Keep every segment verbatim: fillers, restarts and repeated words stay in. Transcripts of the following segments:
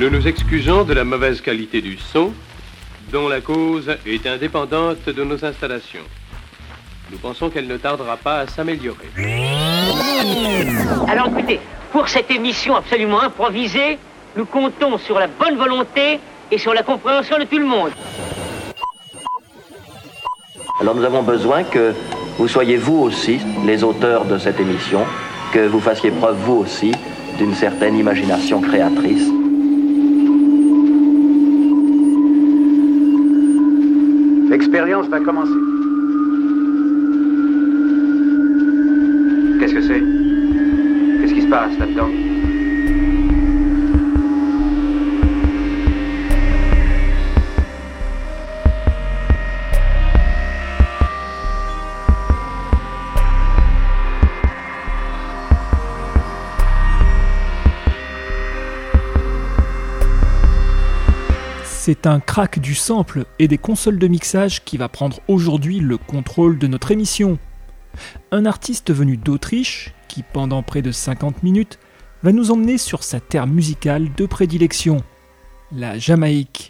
Nous nous excusons de la mauvaise qualité du son, dont la cause est indépendante de nos installations. Nous pensons qu'elle ne tardera pas à s'améliorer. Alors écoutez, pour cette émission absolument improvisée, nous comptons sur la bonne volonté et sur la compréhension de tout le monde. Alors nous avons besoin que vous soyez vous aussi les auteurs de cette émission, que vous fassiez preuve vous aussi d'une certaine imagination créatrice. L'expérience va commencer. Qu'est-ce que c'est? Qu'est-ce qui se passe là-dedans? C'est un crack du sample et des consoles de mixage qui va prendre aujourd'hui le contrôle de notre émission. Un artiste venu d'Autriche qui, pendant près de cinquante minutes, va nous emmener sur sa terre musicale de prédilection, la Jamaïque.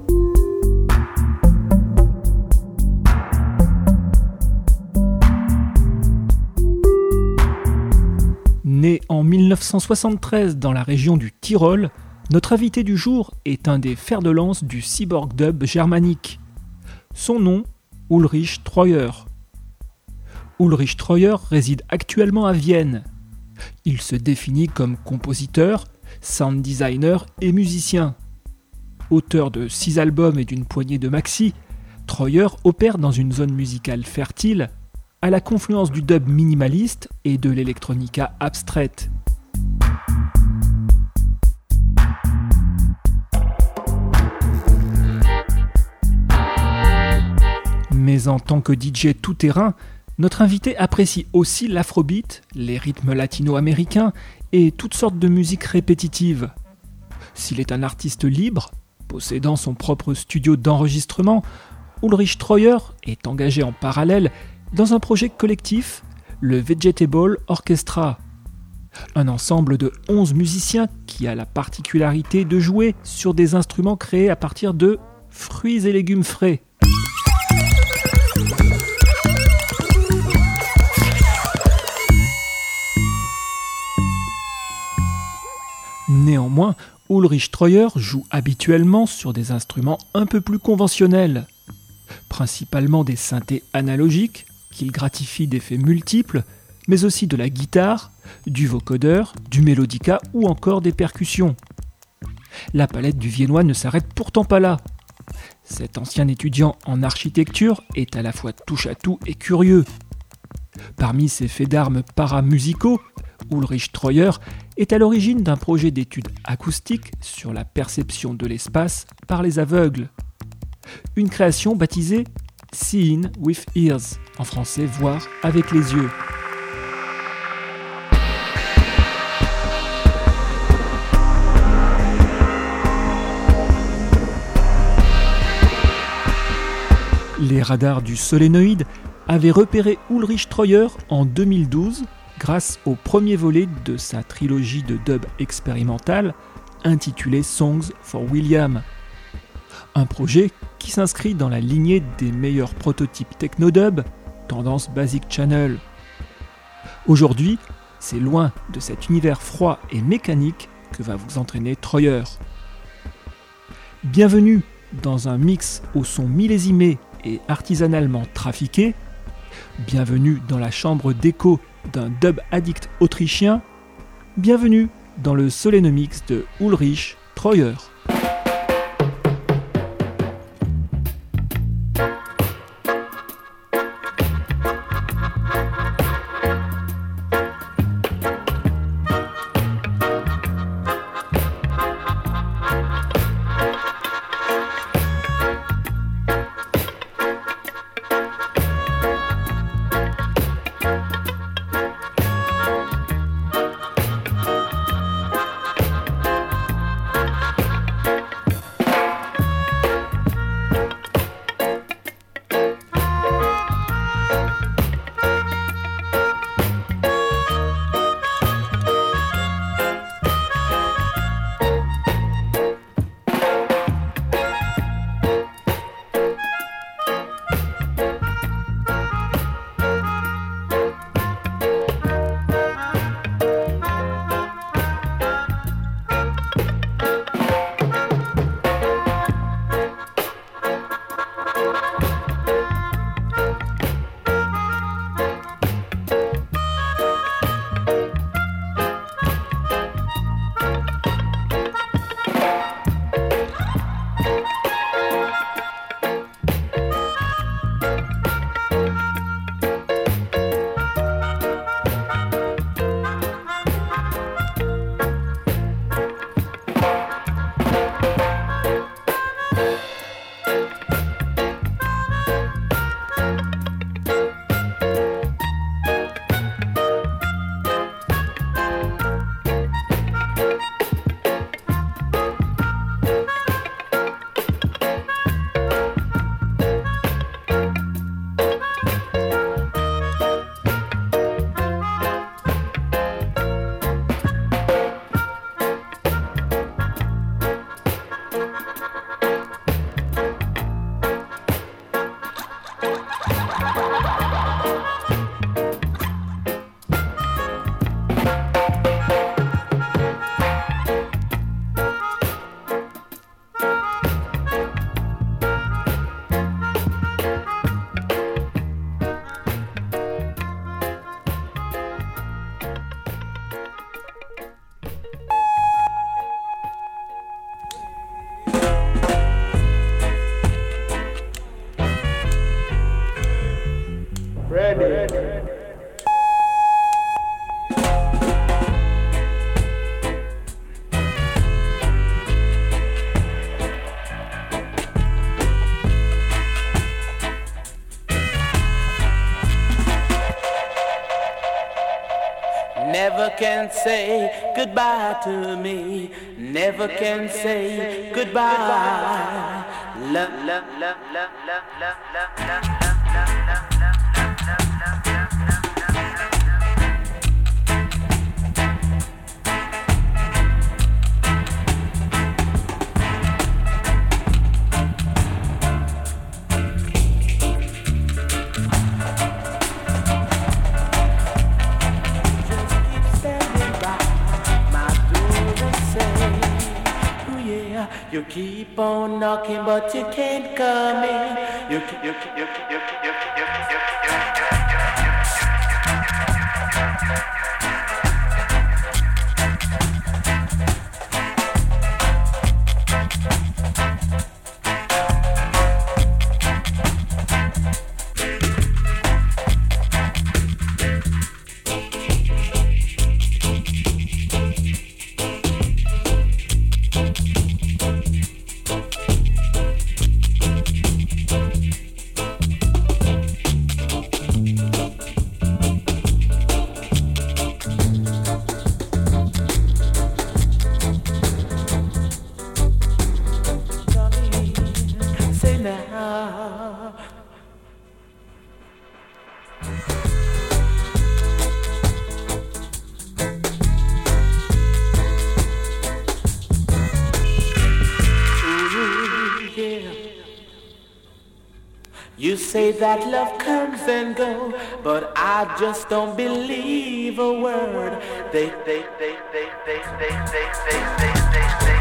Né en mille neuf cent soixante-treize dans la région du Tyrol, notre invité du jour est un des fers de lance du cyborg dub germanique. Son nom, Ulrich Treuer. Ulrich Treuer réside actuellement à Vienne. Il se définit comme compositeur, sound designer et musicien. Auteur de six albums et d'une poignée de maxi, Treuer opère dans une zone musicale fertile, à la confluence du dub minimaliste et de l'électronica abstraite. Mais en tant que D J tout-terrain, notre invité apprécie aussi l'afrobeat, les rythmes latino-américains et toutes sortes de musiques répétitives. S'il est un artiste libre, possédant son propre studio d'enregistrement, Ulrich Treuer est engagé en parallèle dans un projet collectif, le Vegetable Orchestra. Un ensemble de onze musiciens qui a la particularité de jouer sur des instruments créés à partir de fruits et légumes frais. Néanmoins, Ulrich Treuer joue habituellement sur des instruments un peu plus conventionnels, principalement des synthés analogiques qu'il gratifie d'effets multiples, mais aussi de la guitare, du vocodeur, du mélodica ou encore des percussions. La palette du Viennois ne s'arrête pourtant pas là. Cet ancien étudiant en architecture est à la fois touche-à-tout et curieux. Parmi ses faits d'armes paramusicaux, Ulrich Treuer est à l'origine d'un projet d'études acoustiques sur la perception de l'espace par les aveugles. Une création baptisée « Seeing with Ears », en français « voir avec les yeux ». Les radars du solénoïde avaient repéré Ulrich Treuer en deux mille douze grâce au premier volet de sa trilogie de dub expérimentale intitulée Songs for William. Un projet qui s'inscrit dans la lignée des meilleurs prototypes techno-dub, tendance Basic Channel. Aujourd'hui, c'est loin de cet univers froid et mécanique que va vous entraîner Treuer. Bienvenue dans un mix au son millésimé et artisanalement trafiqué. Bienvenue dans la chambre d'écho d'un dub addict autrichien. Bienvenue dans le Solenomix de Ulrich Treuer. Never can say goodbye to me. Never can say goodbye. Love, love, love, love, love, love, love, love, love, love, love, love. You keep on knocking, but you can't come in. You keep, you keep, you keep, you keep, you keep, you keep, you You say that love comes and goes, but I just don't believe a word. They, they, they, they, they, they, they, they, they, they, they,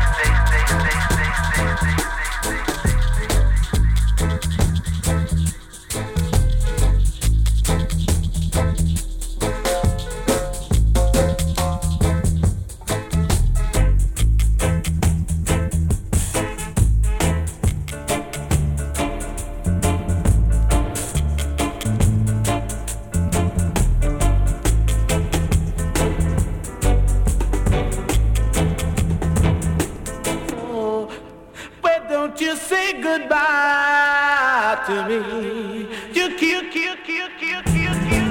goodbye to me. You kill, kill, kill, kill, kill, kill.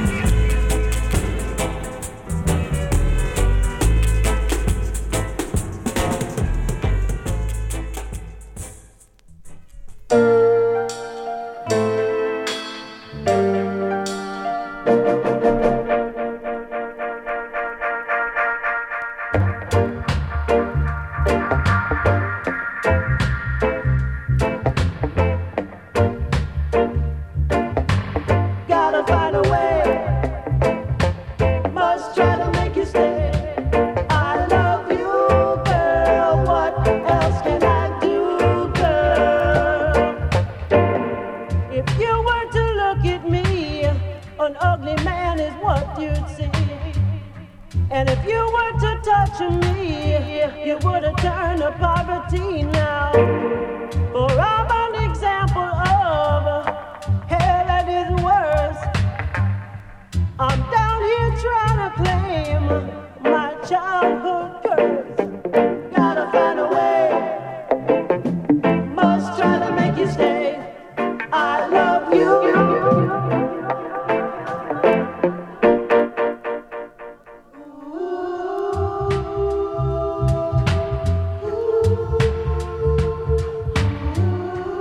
Ooh.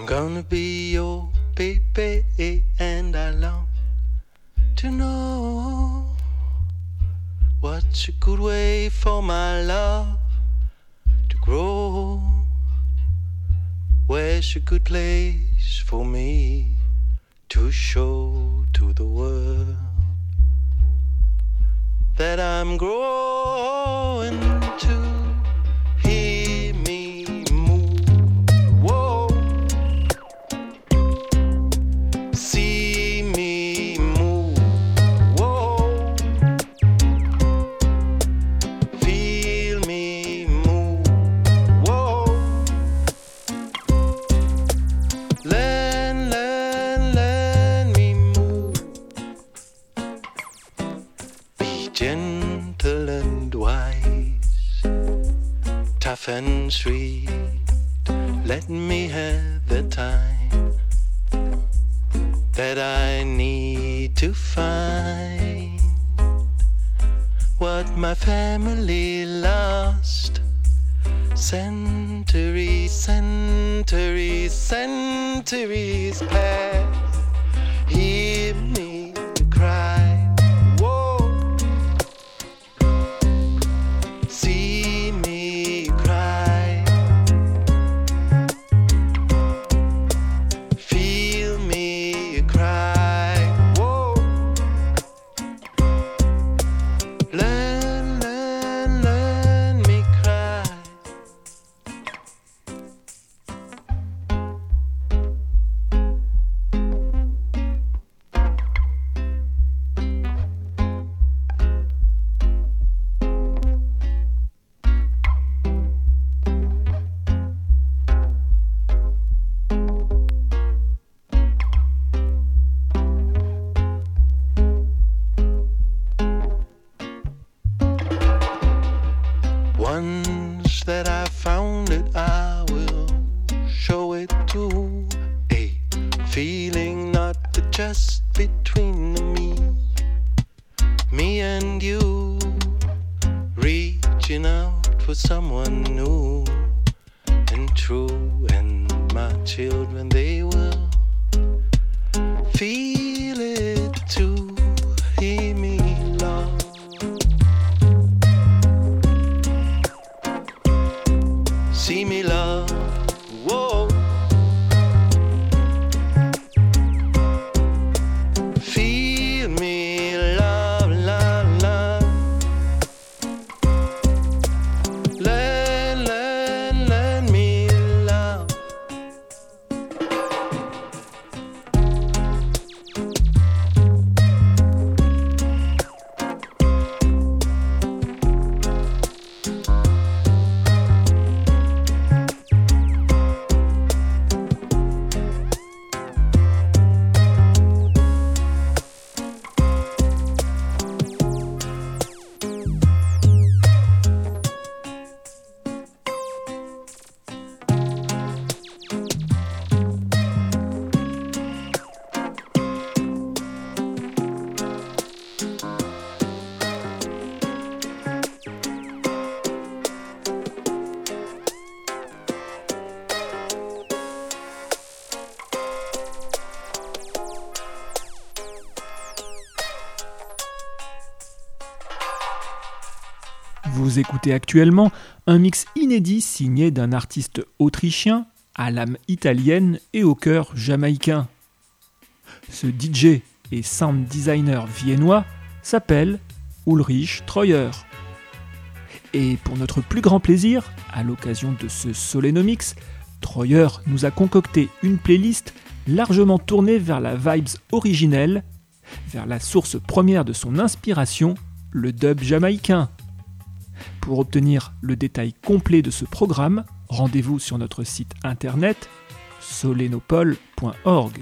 gonna be your baby, and I long to know what's a good way for my love to grow. Where's a good place for me to show to the world that I'm growing to hear me move? Whoa. See me move. Whoa. Feel me move. Whoa. Learn, learn, learn me move. Be gentle and wise, tough and sweet. Let me have the time that I need to find what my family lost. Centuries, centuries, centuries past. Hear me cry. Whoa. See me cry. Feel me cry. Whoa. Learn, learn, learn me cry. Once that I found it, I will show it to a feeling not just between me, me and you, reaching out for someone new and true, and my children, they will feel it too. Hear me, love. See me, love. Whoa. Feel me, love, love, love. Learn, learn, learn me, love. Vous écoutez actuellement un mix inédit signé d'un artiste autrichien à l'âme italienne et au cœur jamaïcain. Ce D J et sound designer viennois s'appelle Ulrich Treuer. Et pour notre plus grand plaisir, à l'occasion de ce Solenomix, Treuer nous a concocté une playlist largement tournée vers la vibes originelle, vers la source première de son inspiration, le dub jamaïcain. Pour obtenir le détail complet de ce programme, rendez-vous sur notre site internet solenopole point org.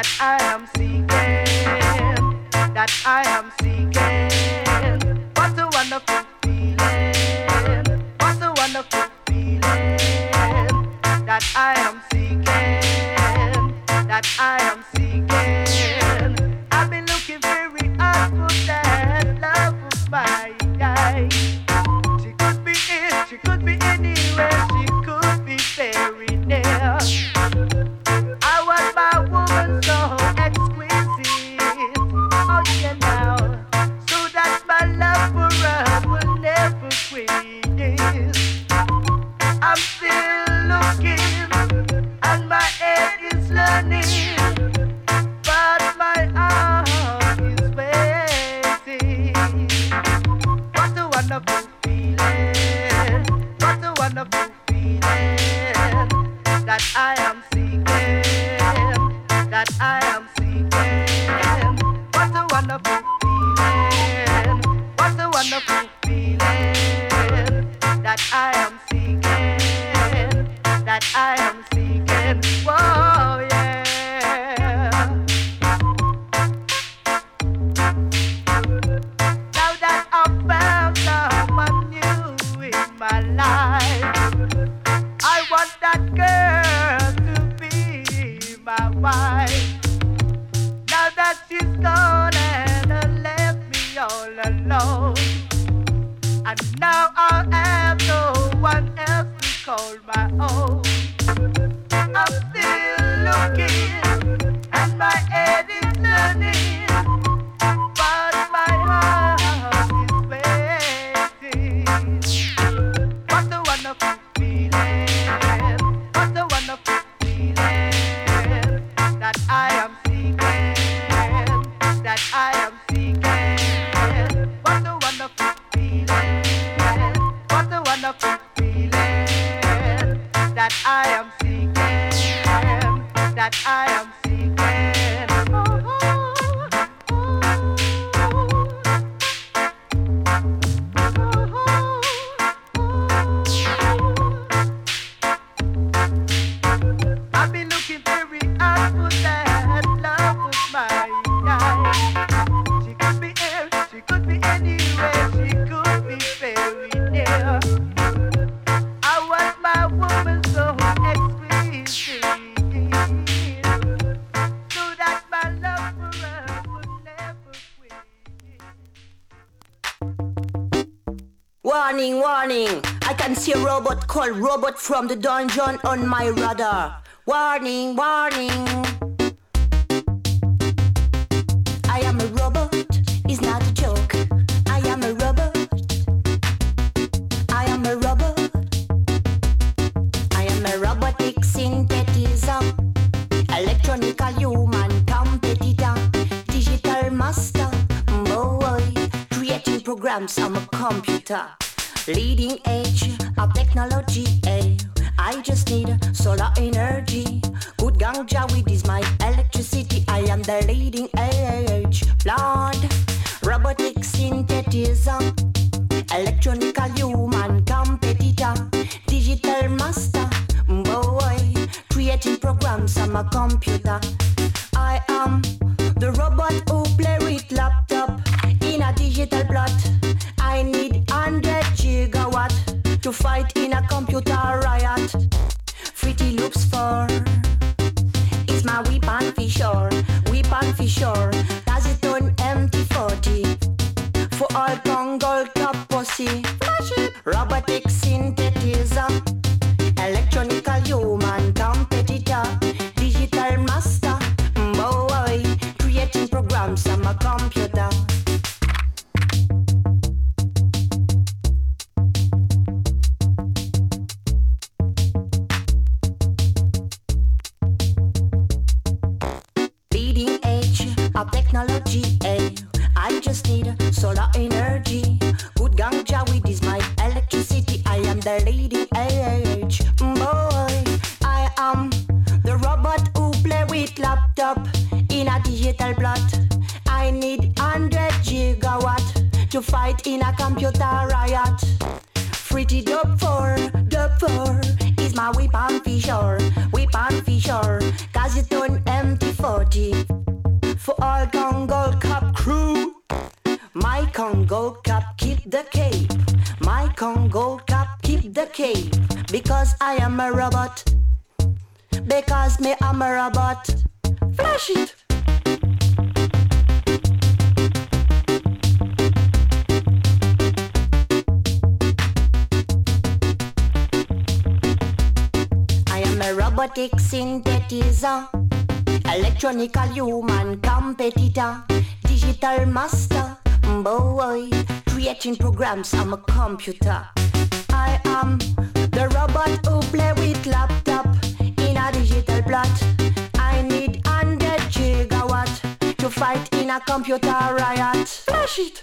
that I am seeking, that I am seeking. What a wonderful feeling, what a wonderful feeling, that I am seeking, that I am seeking. I've been looking very hard for that love of mine. She could be it, she could be anywhere, she could be very near. I want my woman so exquisite, oh yeah now, so that my love for her will never quit. I'm still looking, and my head is learning, but my heart is waiting. What a wonderful feeling, what a wonderful feeling, that I am seeking, that I am seeking. What a wonderful feeling, what a wonderful feeling, that I am seeking, that I am seeking. Whoa, yeah. Now that I've found someone new in my life, I want that girl to be my wife. Now that she's gone and uh, left me all alone, and now I have no one else to call my own. I'm still looking, and my head is learning, but my heart is waiting. What a wonderful feeling, what a wonderful feeling, that I am seeking, that I am seeking. What a wonderful feeling, what a wonderful feeling, that I am seeking, that I am seeking. Oh, oh, oh. I've been looking very hard for that love of mine. She could be here, she could be anywhere, she could be very near. I want my woman so exquisite, so that my love for her would never quit. Warning, warning! I can see a robot called Robot from the Dungeon on my radar. Warning, warning! I am a robot, it's not a joke. I am a robot. I am a robot. I am a robotic synthetism, electronical human competitor, digital master, boy, creating programs. I'm a computer, leading edge of technology. Eh? I just need solar energy. Good ganja weed is my electricity. I am the leading edge. Lord, robotic synthetism, electronical human competitor, digital master, boy, creating programs. I'm a computer. I am the robot who play with laptop in a digital plot. I need one hundred gigawatt to fight in a computer riot. Fruity Loops for it's my weapon for sure, weapon for sure. Does it on M T forty for all Congo top pussy. Robotic synthetism, electronical human competitor, digital master, boy, creating programs. I'm a computer. Leading edge of technology, eh? I just need solar energy. Good ganja weed is my electricity. I am the leading edge, boy. I am the robot who play with laptop in a digital plot. I need one hundred gigawatt to fight in a computer riot. Pretty dope for, dope for is my weapon for sure, weapon for sure. Cause it on M T forty misbehave because I am a robot. Because me I'm a robot. Flash it. I am a robotic synthetizer, electronical human competitor, digital master, boy, creating programs. I'm a computer. I am the robot who play with laptop in a digital plot. I need one hundred gigawatt to fight in a computer riot. Flash it.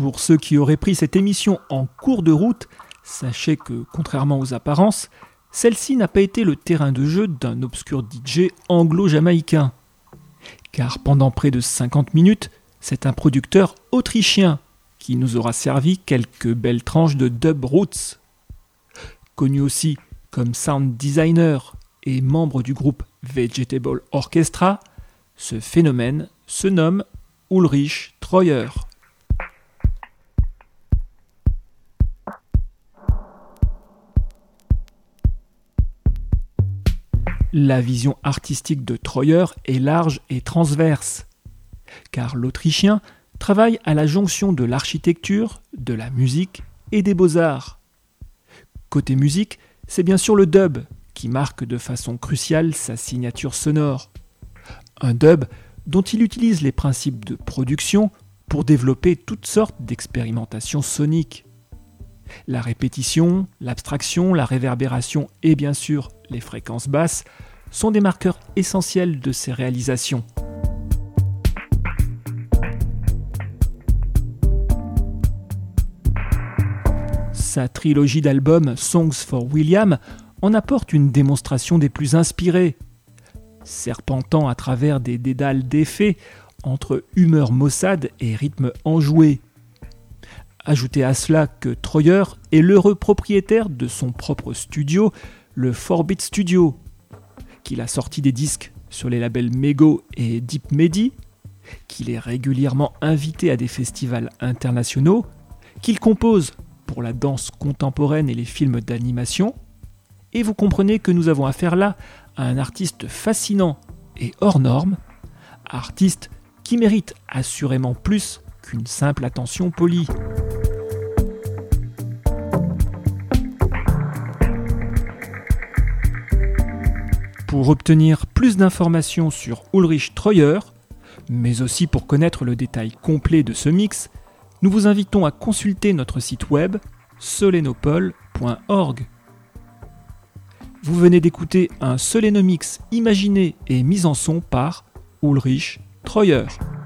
Pour ceux qui auraient pris cette émission en cours de route, sachez que, contrairement aux apparences, celle-ci n'a pas été le terrain de jeu d'un obscur D J anglo-jamaïcain. Car pendant près de cinquante minutes, c'est un producteur autrichien qui nous aura servi quelques belles tranches de dub roots. Connu aussi comme sound designer et membre du groupe Vegetable Orchestra, ce phénomène se nomme Ulrich Treuer. La vision artistique de Treuer est large et transverse, car l'Autrichien travaille à la jonction de l'architecture, de la musique et des beaux-arts. Côté musique, c'est bien sûr le dub qui marque de façon cruciale sa signature sonore. Un dub dont il utilise les principes de production pour développer toutes sortes d'expérimentations soniques. La répétition, l'abstraction, la réverbération et bien sûr les fréquences basses sont des marqueurs essentiels de ces réalisations. Sa trilogie d'albums Songs for William en apporte une démonstration des plus inspirées, serpentant à travers des dédales d'effets entre humeur maussade et rythme enjoué. Ajoutez à cela que Treuer est l'heureux propriétaire de son propre studio, le four beat Studio, qu'il a sorti des disques sur les labels Mego et Deep Medi, qu'il est régulièrement invité à des festivals internationaux, qu'il compose pour la danse contemporaine et les films d'animation, et vous comprenez que nous avons affaire là à un artiste fascinant et hors norme, artiste qui mérite assurément plus qu'une simple attention polie. Pour obtenir plus d'informations sur Ulrich Treuer, mais aussi pour connaître le détail complet de ce mix, nous vous invitons à consulter notre site web solenopole point org. Vous venez d'écouter un Solenomix imaginé et mis en son par Ulrich Treuer.